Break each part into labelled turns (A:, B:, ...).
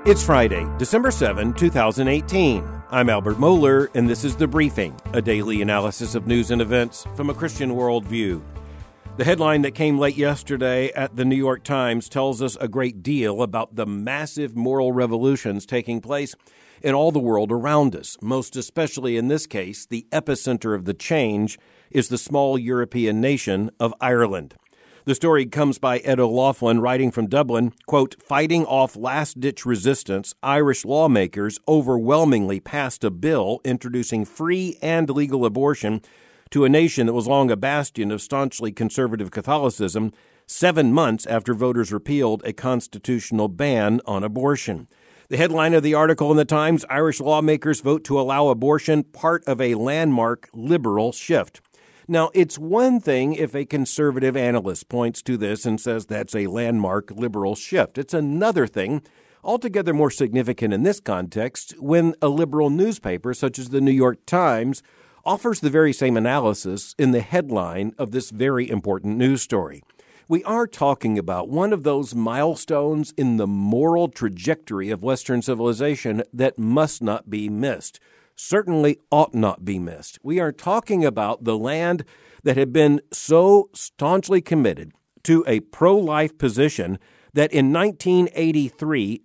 A: It's Friday, December 7, 2018. I'm Albert Mohler, and this is The Briefing, a daily analysis of news and events from a Christian worldview. The headline that came late yesterday at the New York Times tells us a great deal about the massive moral revolutions taking place in all the world around us. Most especially in this case, the epicenter of the change is the small European nation of Ireland. The story comes by Ed O'Loughlin, writing from Dublin, quote, "Fighting off last-ditch resistance, Irish lawmakers overwhelmingly passed a bill introducing free and legal abortion to a nation that was long a bastion of staunchly conservative Catholicism, 7 months after voters repealed a constitutional ban on abortion." The headline of the article in the Times, Irish lawmakers vote to allow abortion, part of a landmark liberal shift. Now, it's one thing if a conservative analyst points to this and says that's a landmark liberal shift. It's another thing, altogether more significant in this context, when a liberal newspaper such as the New York Times offers the very same analysis in the headline of this very important news story. We are talking about one of those milestones in the moral trajectory of Western civilization that must not be missed. Certainly ought not be missed. We are talking about the land that had been so staunchly committed to a pro-life position that in 1983,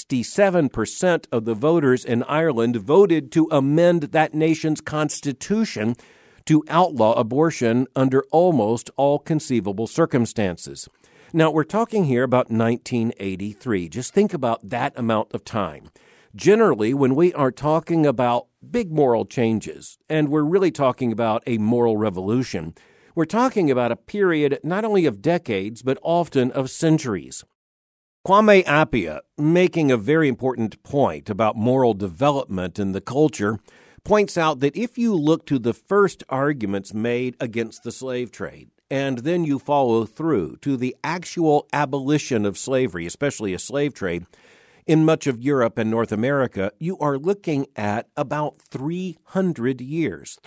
A: 67% of the voters in Ireland voted to amend that nation's constitution to outlaw abortion under almost all conceivable circumstances. Now, we're talking here about 1983. Just think about that amount of time. Generally, when we are talking about big moral changes, and we're really talking about a moral revolution, we're talking about a period not only of decades, but often of centuries. Kwame Appiah, making a very important point about moral development in the culture, points out that if you look to the first arguments made against the slave trade, and then you follow through to the actual abolition of slavery, especially a slave trade, in much of Europe and North America, you are looking at about 300 years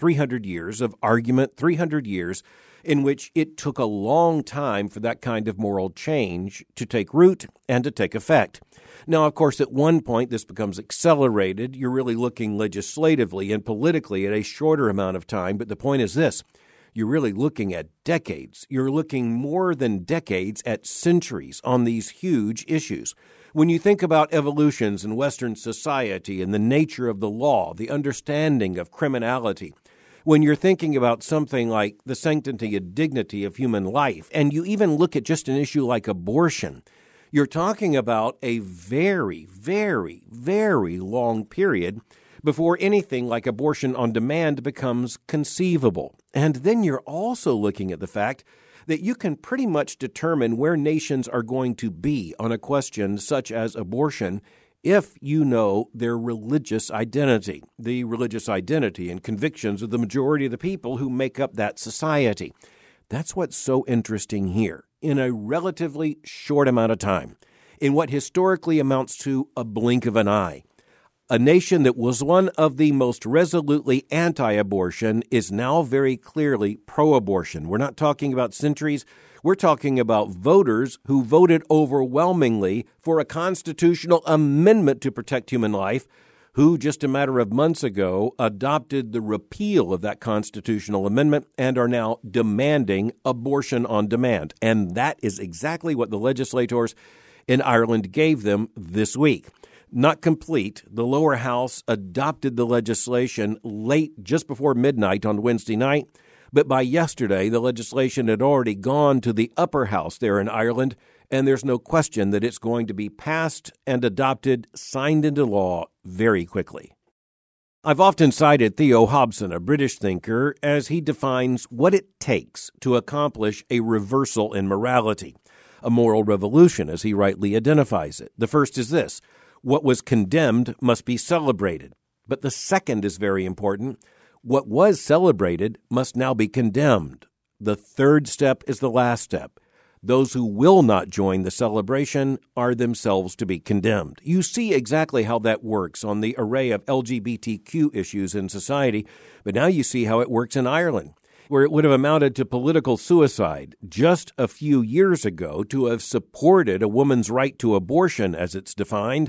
A: of argument, 300 years in which it took a long time for that kind of moral change to take root and to take effect. Now, of course, at one point, this becomes accelerated. You're really looking legislatively and politically at a shorter amount of time, but the point is this. You're really looking at decades. You're looking more than decades at centuries on these huge issues. When you think about evolutions in Western society and the nature of the law, the understanding of criminality, when you're thinking about something like the sanctity and dignity of human life, and you even look at just an issue like abortion, you're talking about a very, very, very long period before anything like abortion on demand becomes conceivable. And then you're also looking at the fact that you can pretty much determine where nations are going to be on a question such as abortion if you know their religious identity, the religious identity and convictions of the majority of the people who make up that society. That's what's so interesting here. In a relatively short amount of time, in what historically amounts to a blink of an eye, a nation that was one of the most resolutely anti-abortion is now very clearly pro-abortion. We're not talking about centuries. We're talking about voters who voted overwhelmingly for a constitutional amendment to protect human life, who just a matter of months ago adopted the repeal of that constitutional amendment and are now demanding abortion on demand. And that is exactly what the legislators in Ireland gave them this week. Not complete. The lower house adopted the legislation late, just before midnight on Wednesday night. But by yesterday, the legislation had already gone to the upper house there in Ireland, and there's no question that it's going to be passed and adopted, signed into law very quickly. I've often cited Theo Hobson, a British thinker, as he defines what it takes to accomplish a reversal in morality, a moral revolution, as he rightly identifies it. The first is this. What was condemned must be celebrated. But the second is very important. What was celebrated must now be condemned. The third step is the last step. Those who will not join the celebration are themselves to be condemned. You see exactly how that works on the array of LGBTQ issues in society, but now you see how it works in Ireland, where it would have amounted to political suicide just a few years ago to have supported a woman's right to abortion as it's defined.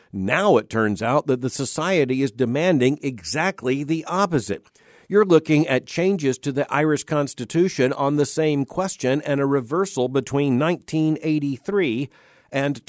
A: Now it turns out that the society is demanding exactly the opposite. You're looking at changes to the Irish Constitution on the same question and a reversal between 1983 and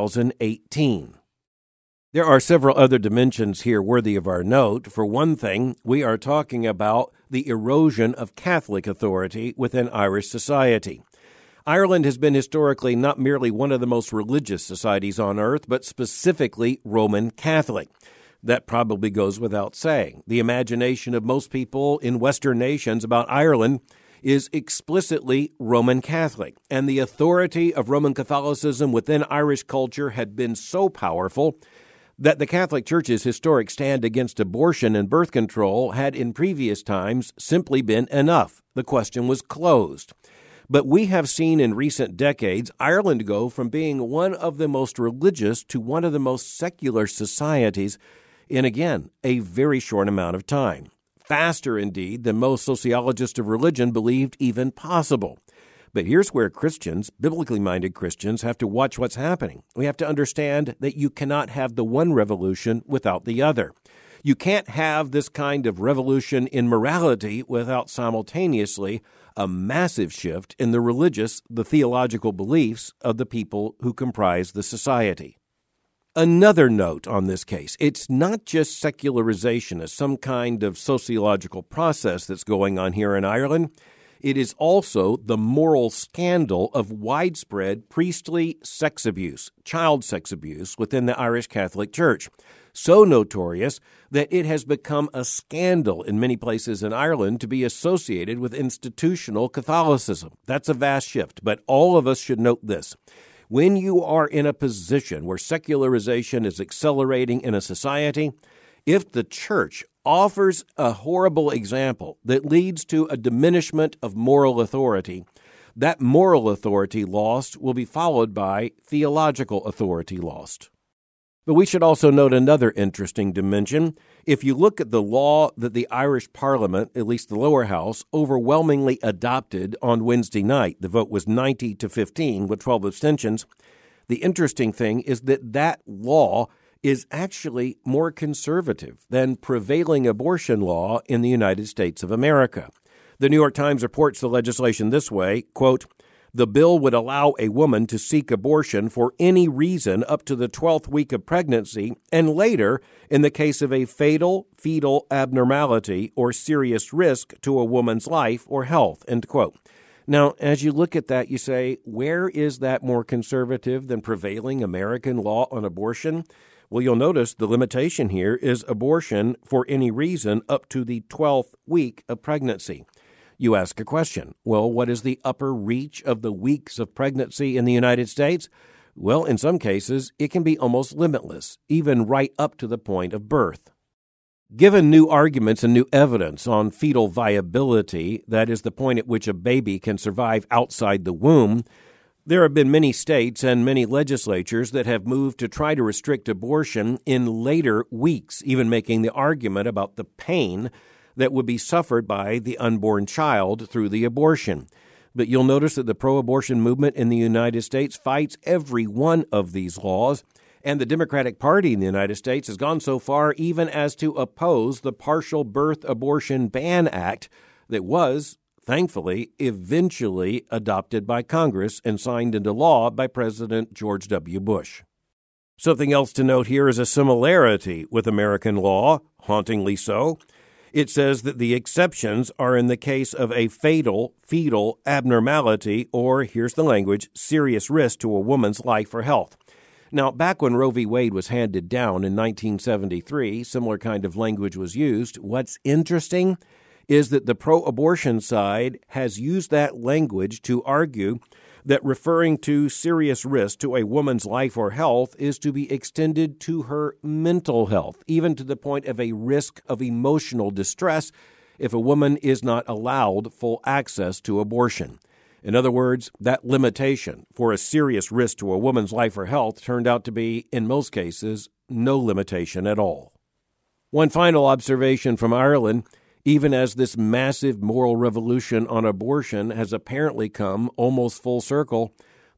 A: 2018. There are several other dimensions here worthy of our note. For one thing, we are talking about the erosion of Catholic authority within Irish society. Ireland has been historically not merely one of the most religious societies on earth, but specifically Roman Catholic. That probably goes without saying. The imagination of most people in Western nations about Ireland is explicitly Roman Catholic, and the authority of Roman Catholicism within Irish culture had been so powerful that the Catholic Church's historic stand against abortion and birth control had in previous times simply been enough. The question was closed. But we have seen in recent decades Ireland go from being one of the most religious to one of the most secular societies in, again, a very short amount of time. Faster, indeed, than most sociologists of religion believed even possible. But here's where Christians, biblically minded Christians, have to watch what's happening. We have to understand that you cannot have the one revolution without the other. You can't have this kind of revolution in morality without simultaneously a massive shift in the religious, the theological beliefs of the people who comprise the society. Another note on this case, it's not just secularization as some kind of sociological process that's going on here in Ireland. It is also the moral scandal of widespread priestly sex abuse, child sex abuse within the Irish Catholic Church. So notorious that it has become a scandal in many places in Ireland to be associated with institutional Catholicism. That's a vast shift, but all of us should note this. When you are in a position where secularization is accelerating in a society, if the church offers a horrible example that leads to a diminishment of moral authority, that moral authority lost will be followed by theological authority lost. But we should also note another interesting dimension. If you look at the law that the Irish Parliament, at least the lower house, overwhelmingly adopted on Wednesday night, the vote was 90-15 with 12 abstentions, the interesting thing is that that law is actually more conservative than prevailing abortion law in the United States of America. The New York Times reports the legislation this way, quote, "The bill would allow a woman to seek abortion for any reason up to the 12th week of pregnancy and later in the case of a fatal fetal abnormality or serious risk to a woman's life or health," end quote. Now, as you look at that, you say, where is that more conservative than prevailing American law on abortion? Well, you'll notice the limitation here is abortion for any reason up to the 12th week of pregnancy. You ask a question. Well, what is the upper reach of the weeks of pregnancy in the United States? Well, in some cases, it can be almost limitless, even right up to the point of birth. Given new arguments and new evidence on fetal viability, that is the point at which a baby can survive outside the womb, there have been many states and many legislatures that have moved to try to restrict abortion in later weeks, even making the argument about the pain that would be suffered by the unborn child through the abortion. But you'll notice that the pro-abortion movement in the United States fights every one of these laws, and the Democratic Party in the United States has gone so far even as to oppose the Partial Birth Abortion Ban Act that was, thankfully, eventually adopted by Congress and signed into law by President George W. Bush. Something else to note here is a similarity with American law, hauntingly so. It says that the exceptions are in the case of a fatal fetal abnormality or, here's the language, serious risk to a woman's life or health. Now, back when Roe v. Wade was handed down in 1973, similar kind of language was used. What's interesting is that the pro-abortion side has used that language to argue that referring to serious risk to a woman's life or health is to be extended to her mental health, even to the point of a risk of emotional distress if a woman is not allowed full access to abortion. In other words, that limitation for a serious risk to a woman's life or health turned out to be, in most cases, no limitation at all. One final observation from Ireland. Even as this massive moral revolution on abortion has apparently come almost full circle,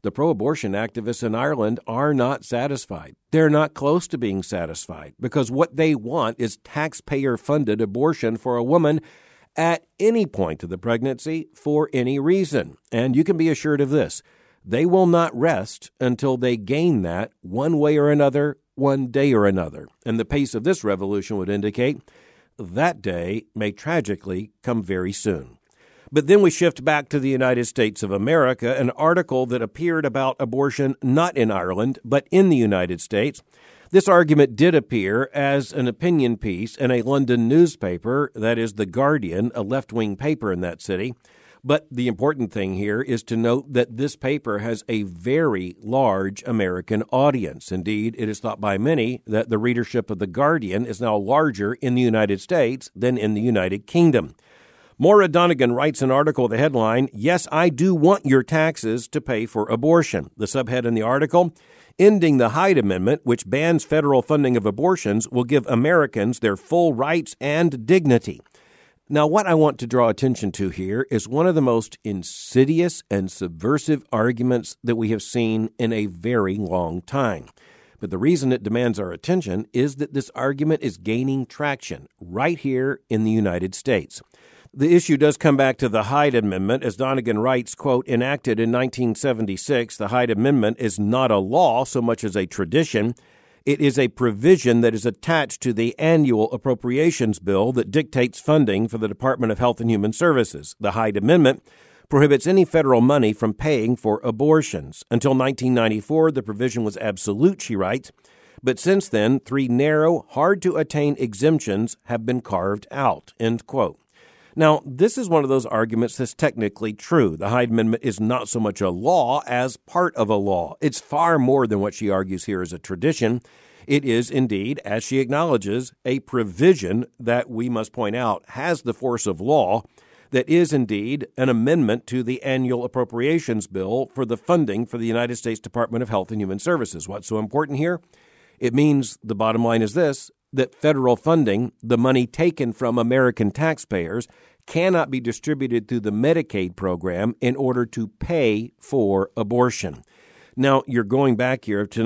A: The pro-abortion activists in Ireland are not satisfied. They're not close to being satisfied because what they want is taxpayer-funded abortion for a woman at any point of the pregnancy for any reason. And you can be assured of this. They will not rest until they gain that one way or another, one day or another. And the pace of this revolution would indicate that day may tragically come very soon. But then we shift back to the United States of America, an article that appeared about abortion not in Ireland, but in the United States. This argument did appear as an opinion piece in a London newspaper, that is The Guardian, a left-wing paper in that city. But the important thing here is to note that this paper has a very large American audience. Indeed, it is thought by many that the readership of The Guardian is now larger in the United States than in the United Kingdom. Maura Donegan writes an article with the headline, "Yes, I do want your taxes to pay for abortion." The subhead in the article, "Ending the Hyde Amendment, which bans federal funding of abortions, will give Americans their full rights and dignity." Now, what I want to draw attention to here is one of the most insidious and subversive arguments that we have seen in a very long time. But the reason it demands our attention is that this argument is gaining traction right here in the United States. The issue does come back to the Hyde Amendment. As Donegan writes, quote, "Enacted in 1976, the Hyde Amendment is not a law so much as a tradition. It is a provision that is attached to the annual appropriations bill that dictates funding for the Department of Health and Human Services. The Hyde Amendment prohibits any federal money from paying for abortions. Until 1994, the provision was absolute," she writes, "but since then, 3 narrow, hard-to-attain exemptions have been carved out," end quote. Now, this is one of those arguments that's technically true. The Hyde Amendment is not so much a law as part of a law. It's far more than what she argues here is a tradition. It is indeed, as she acknowledges, a provision that we must point out has the force of law, that is indeed an amendment to the annual appropriations bill for the funding for the United States Department of Health and Human Services. What's so important here? It means, the bottom line is this, that federal funding, the money taken from American taxpayers, cannot be distributed through the Medicaid program in order to pay for abortion. Now, you're going back here to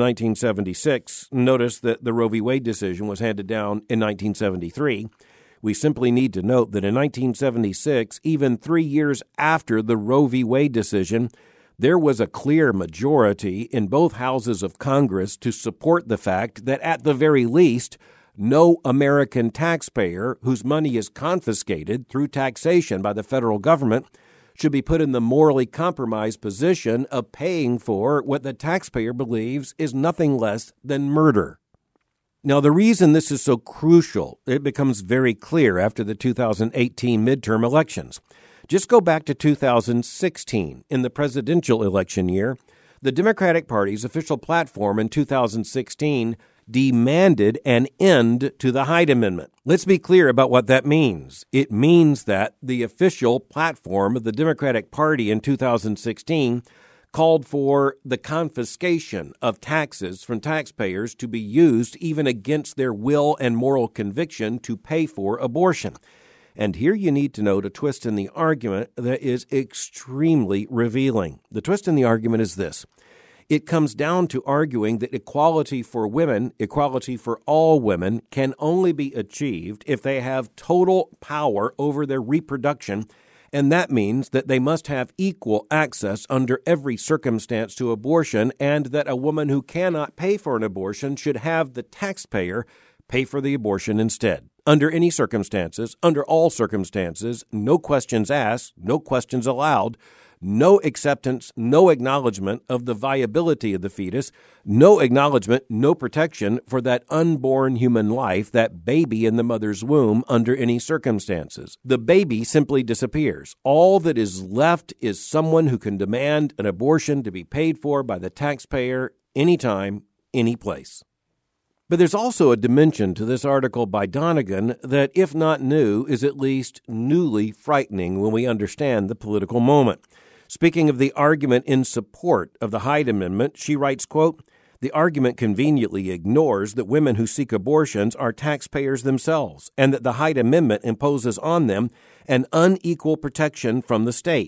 A: 1976. Notice that the Roe v. Wade decision was handed down in 1973. We simply need to note that in 1976, even 3 years after the Roe v. Wade decision, there was a clear majority in both houses of Congress to support the fact that at the very least, no American taxpayer whose money is confiscated through taxation by the federal government should be put in the morally compromised position of paying for what the taxpayer believes is nothing less than murder. Now, the reason this is so crucial, it becomes very clear after the 2018 midterm elections. Just go back to 2016. In the presidential election year, the Democratic Party's official platform in 2016 demanded an end to the Hyde Amendment. Let's be clear about what that means. It means that the official platform of the Democratic Party in 2016 called for the confiscation of taxes from taxpayers to be used even against their will and moral conviction to pay for abortion. And here you need to note a twist in the argument that is extremely revealing. The twist in the argument is this. It comes down to arguing that equality for women, equality for all women, can only be achieved if they have total power over their reproduction, and that means that they must have equal access under every circumstance to abortion, and that a woman who cannot pay for an abortion should have the taxpayer pay for the abortion instead. Under any circumstances, under all circumstances, no questions asked, no questions allowed, no acceptance, no acknowledgement of the viability of the fetus, no acknowledgement, no protection for that unborn human life, that baby in the mother's womb under any circumstances. The baby simply disappears. All that is left is someone who can demand an abortion to be paid for by the taxpayer anytime, any place. But there's also a dimension to this article by Donegan that, if not new, is at least newly frightening when we understand the political moment. Speaking of the argument in support of the Hyde Amendment, she writes, quote, "The argument conveniently ignores that women who seek abortions are taxpayers themselves, and that the Hyde Amendment imposes on them an unequal protection from the state.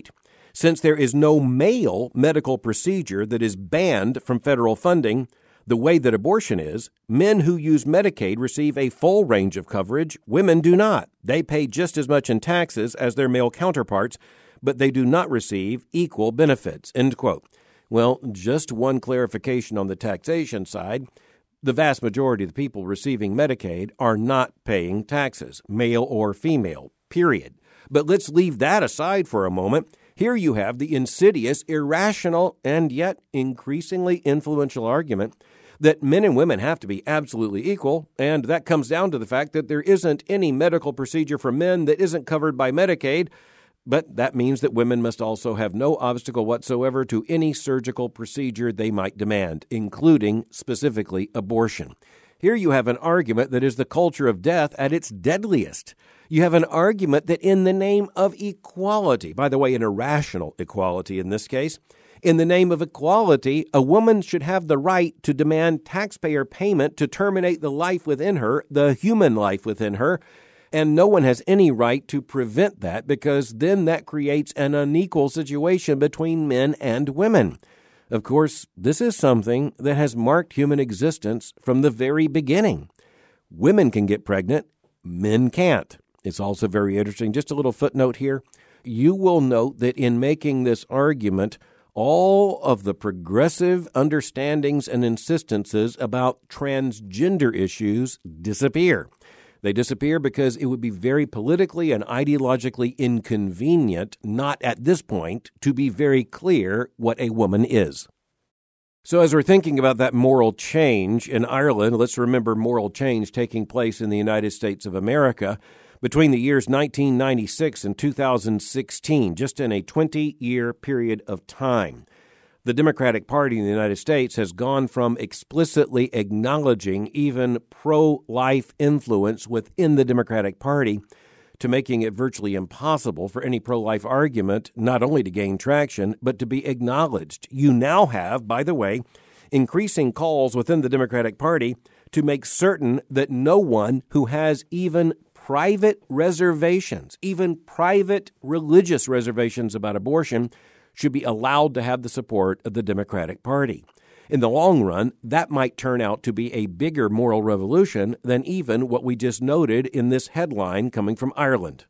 A: Since there is no male medical procedure that is banned from federal funding, the way that abortion is, men who use Medicaid receive a full range of coverage. Women do not. They pay just as much in taxes as their male counterparts, but they do not receive equal benefits, end quote. Well, just one clarification on the taxation side. The vast majority of the people receiving Medicaid are not paying taxes, male or female, period. But let's leave that aside for a moment. Here you have the insidious, irrational, and yet increasingly influential argument that men and women have to be absolutely equal, and that comes down to the fact that there isn't any medical procedure for men that isn't covered by Medicaid, but that means that women must also have no obstacle whatsoever to any surgical procedure they might demand, including specifically abortion. Here you have an argument that is the culture of death at its deadliest. You have an argument that in the name of equality, by the way, an irrational equality in this case, in the name of equality, a woman should have the right to demand taxpayer payment to terminate the life within her, the human life within her, and no one has any right to prevent that because then that creates an unequal situation between men and women. Of course, this is something that has marked human existence from the very beginning. Women can get pregnant, men can't. It's also very interesting. Just a little footnote here. You will note that in making this argument, all of the progressive understandings and insistences about transgender issues disappear. They disappear because it would be very politically and ideologically inconvenient, not at this point, to be very clear what a woman is. So as we're thinking about that moral change in Ireland, let's remember moral change taking place in the United States of America between the years 1996 and 2016, just in a 20-year period of time. The Democratic Party in the United States has gone from explicitly acknowledging even pro-life influence within the Democratic Party to making it virtually impossible for any pro-life argument not only to gain traction, but to be acknowledged. You now have, by the way, increasing calls within the Democratic Party to make certain that no one who has even private reservations, even private religious reservations about abortion, should be allowed to have the support of the Democratic Party. In the long run, that might turn out to be a bigger moral revolution than even what we just noted in this headline coming from Ireland.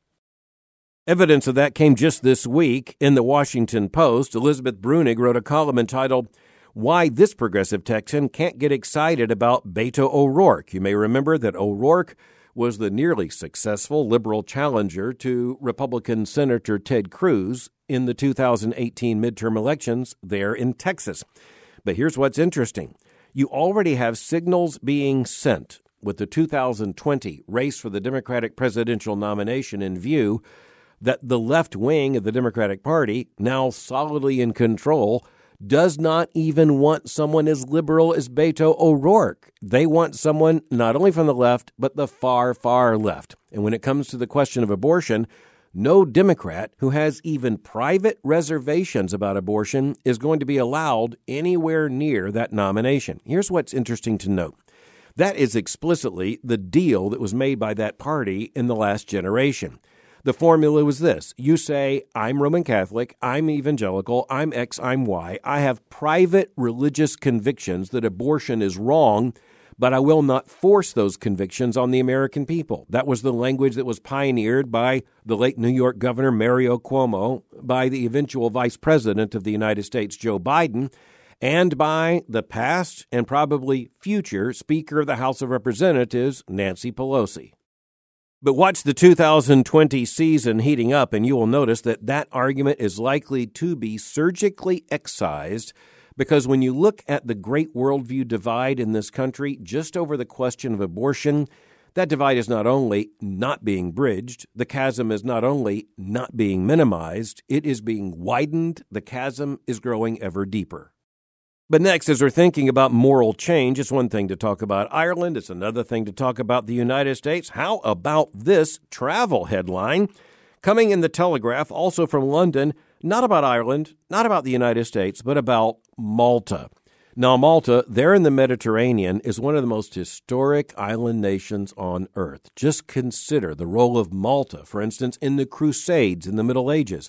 A: Evidence of that came just this week in the Washington Post. Elizabeth Bruenig wrote a column entitled, "Why This Progressive Texan Can't Get Excited About Beto O'Rourke." You may remember that O'Rourke was the nearly successful liberal challenger to Republican Senator Ted Cruz in the 2018 midterm elections there in Texas. But here's what's interesting. You already have signals being sent with the 2020 race for the Democratic presidential nomination in view that the left wing of the Democratic Party, now solidly in control, does not even want someone as liberal as Beto O'Rourke. They want someone not only from the left, but the far, far left. And when it comes to the question of abortion, no Democrat who has even private reservations about abortion is going to be allowed anywhere near that nomination. Here's what's interesting to note. That is explicitly the deal that was made by that party in the last generation. The formula was this. You say, I'm Roman Catholic, I'm evangelical, I'm X, I'm Y. I have private religious convictions that abortion is wrong, but I will not force those convictions on the American people. That was the language that was pioneered by the late New York Governor Mario Cuomo, by the eventual Vice President of the United States, Joe Biden, and by the past and probably future Speaker of the House of Representatives, Nancy Pelosi. But watch the 2020 season heating up, and you will notice that that argument is likely to be surgically excised because when you look at the great worldview divide in this country just over the question of abortion, that divide is not only not being bridged, the chasm is not only not being minimized, it is being widened, the chasm is growing ever deeper. But next, as we're thinking about moral change, it's one thing to talk about Ireland. It's another thing to talk about the United States. How about this travel headline coming in the Telegraph, also from London, not about Ireland, not about the United States, but about Malta. Now, Malta, there in the Mediterranean, is one of the most historic island nations on earth. Just consider the role of Malta, for instance, in the Crusades in the Middle Ages.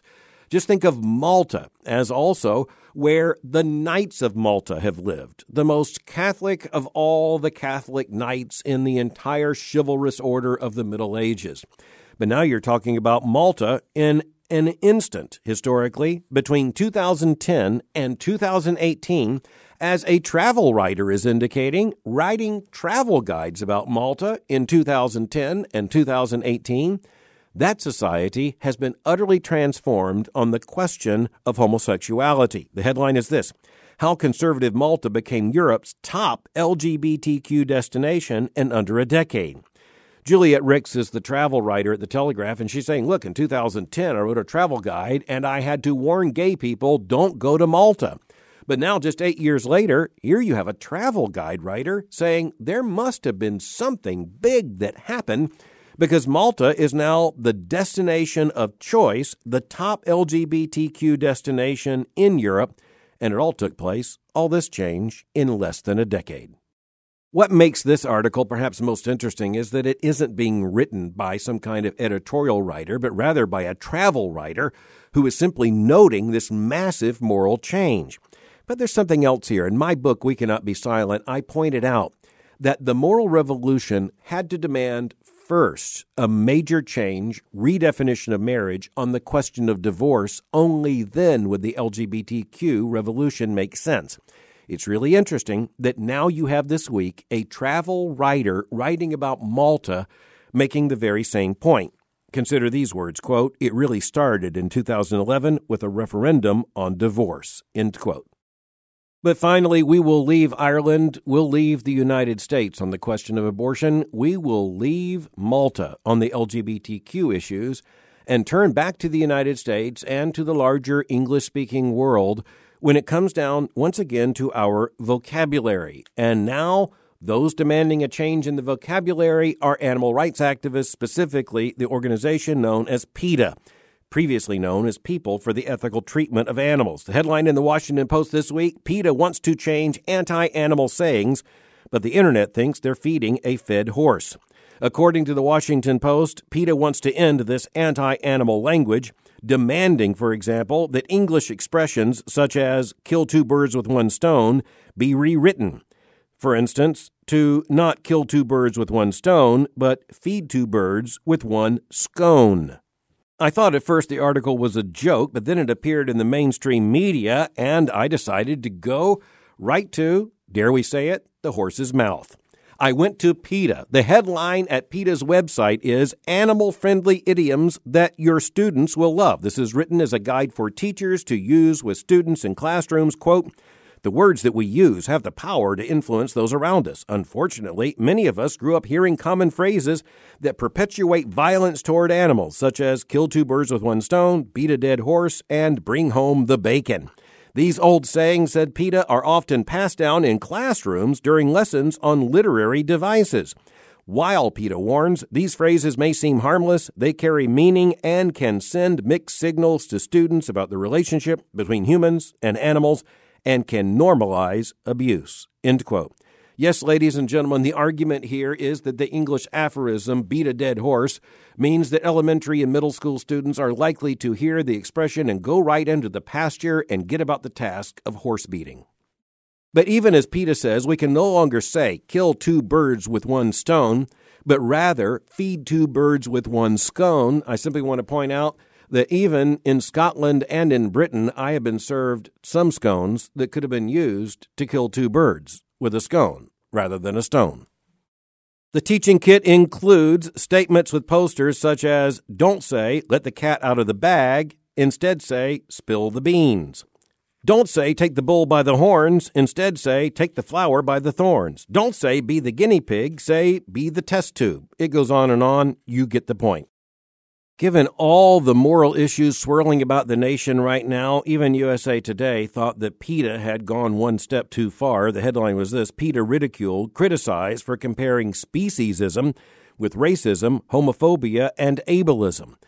A: Just think of Malta as also where the Knights of Malta have lived, the most Catholic of all the Catholic knights in the entire chivalrous order of the Middle Ages. But now you're talking about Malta in an instant, historically, between 2010 and 2018, as a travel writer is indicating, writing travel guides about Malta in 2010 and 2018, that society has been utterly transformed on the question of homosexuality. The headline is this: How Conservative Malta Became Europe's Top LGBTQ Destination in Under a Decade. Juliet Ricks is the travel writer at The Telegraph, and she's saying, look, in 2010, I wrote a travel guide, and I had to warn gay people, don't go to Malta. But now, just 8 years later, here you have a travel guide writer saying there must have been something big that happened, because Malta is now the destination of choice, the top LGBTQ destination in Europe, and it all took place, all this change, in less than a decade. What makes this article perhaps most interesting is that it isn't being written by some kind of editorial writer, but rather by a travel writer who is simply noting this massive moral change. But there's something else here. In my book, We Cannot Be Silent, I pointed out that the moral revolution had to demand first a major change, redefinition of marriage on the question of divorce. Only then would the LGBTQ revolution make sense. It's really interesting that now you have this week a travel writer writing about Malta making the very same point. Consider these words, quote, "It really started in 2011 with a referendum on divorce," end quote. But finally, we will leave Ireland, we'll leave the United States on the question of abortion, we will leave Malta on the LGBTQ issues, and turn back to the United States and to the larger English-speaking world when it comes down once again to our vocabulary. And now, those demanding a change in the vocabulary are animal rights activists, specifically the organization known as PETA, previously known as People for the Ethical Treatment of Animals. The headline in the Washington Post this week: PETA wants to change anti-animal sayings, but the internet thinks they're feeding a fed horse. According to the Washington Post, PETA wants to end this anti-animal language, demanding, for example, that English expressions such as kill two birds with one stone be rewritten. For instance, to not kill two birds with one stone, but feed two birds with one scone. I thought at first the article was a joke, but then it appeared in the mainstream media, and I decided to go right to, dare we say it, the horse's mouth. I went to PETA. The headline at PETA's website is Animal-Friendly Idioms That Your Students Will Love. This is written as a guide for teachers to use with students in classrooms. Quote, "The words that we use have the power to influence those around us. Unfortunately, many of us grew up hearing common phrases that perpetuate violence toward animals, such as kill two birds with one stone, beat a dead horse, and bring home the bacon. These old sayings," said PETA, "are often passed down in classrooms during lessons on literary devices. While, PETA warns, these phrases may seem harmless, they carry meaning and can send mixed signals to students about the relationship between humans and animals and can normalize abuse," end quote. Yes, ladies and gentlemen, the argument here is that the English aphorism, beat a dead horse, means that elementary and middle school students are likely to hear the expression and go right into the pasture and get about the task of horse beating. But even as PETA says, we can no longer say, kill two birds with one stone, but rather feed two birds with one scone. I simply want to point out that even in Scotland and in Britain, I have been served some scones that could have been used to kill two birds with a scone rather than a stone. The teaching kit includes statements with posters such as, don't say, let the cat out of the bag, instead say, spill the beans. Don't say, take the bull by the horns, instead say, take the flower by the thorns. Don't say, be the guinea pig, say, be the test tube. It goes on, you get the point. Given all the moral issues swirling about the nation right now, even USA Today thought that PETA had gone one step too far. The headline was this: PETA ridiculed, criticized for comparing speciesism with racism, homophobia, and ableism.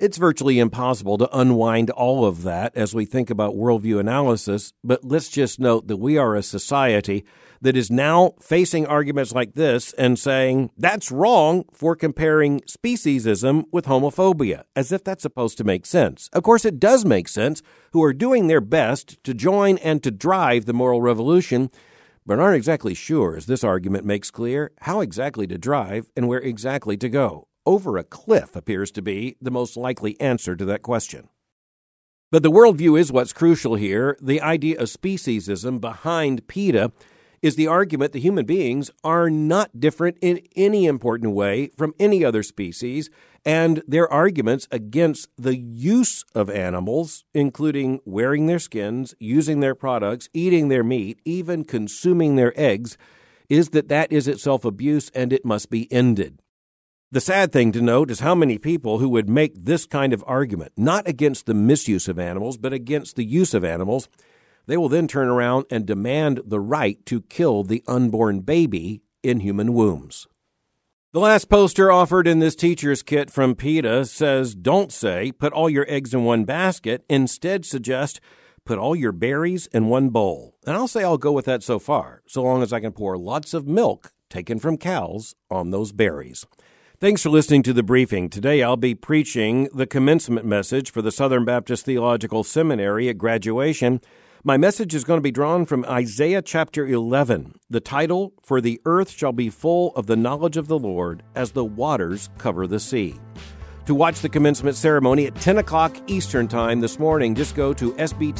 A: It's virtually impossible to unwind all of that as we think about worldview analysis, but let's just note that we are a society that is now facing arguments like this and saying that's wrong for comparing speciesism with homophobia, as if that's supposed to make sense. Of course, it does make sense, who are doing their best to join and to drive the moral revolution, but aren't exactly sure, as this argument makes clear, how exactly to drive and where exactly to go. Over a cliff appears to be the most likely answer to that question. But the worldview is what's crucial here. The idea of speciesism behind PETA is the argument that human beings are not different in any important way from any other species, and their arguments against the use of animals, including wearing their skins, using their products, eating their meat, even consuming their eggs, is that that is itself abuse and it must be ended. The sad thing to note is how many people who would make this kind of argument, not against the misuse of animals, but against the use of animals, they will then turn around and demand the right to kill the unborn baby in human wombs. The last poster offered in this teacher's kit from PETA says, don't say, put all your eggs in one basket. Instead, suggest, put all your berries in one bowl. And I'll say I'll go with that so far, so long as I can pour lots of milk taken from cows on those berries. Thanks for listening to The Briefing. Today I'll be preaching the commencement message for the Southern Baptist Theological Seminary at graduation. My message is going to be drawn from Isaiah chapter 11. The title, For the earth shall be full of the knowledge of the Lord as the waters cover the sea. To watch the commencement ceremony at 10 o'clock Eastern Time this morning, just go to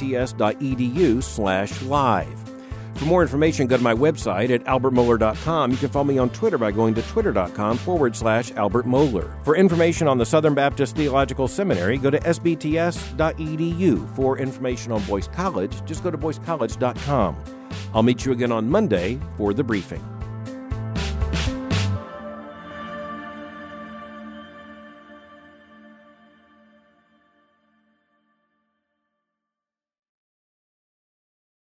A: sbts.edu/live. For more information, go to my website at albertmohler.com. You can follow me on Twitter by going to twitter.com/Albert Mohler. For information on the Southern Baptist Theological Seminary, go to sbts.edu. For information on Boyce College, just go to boycecollege.com. I'll meet you again on Monday for The Briefing.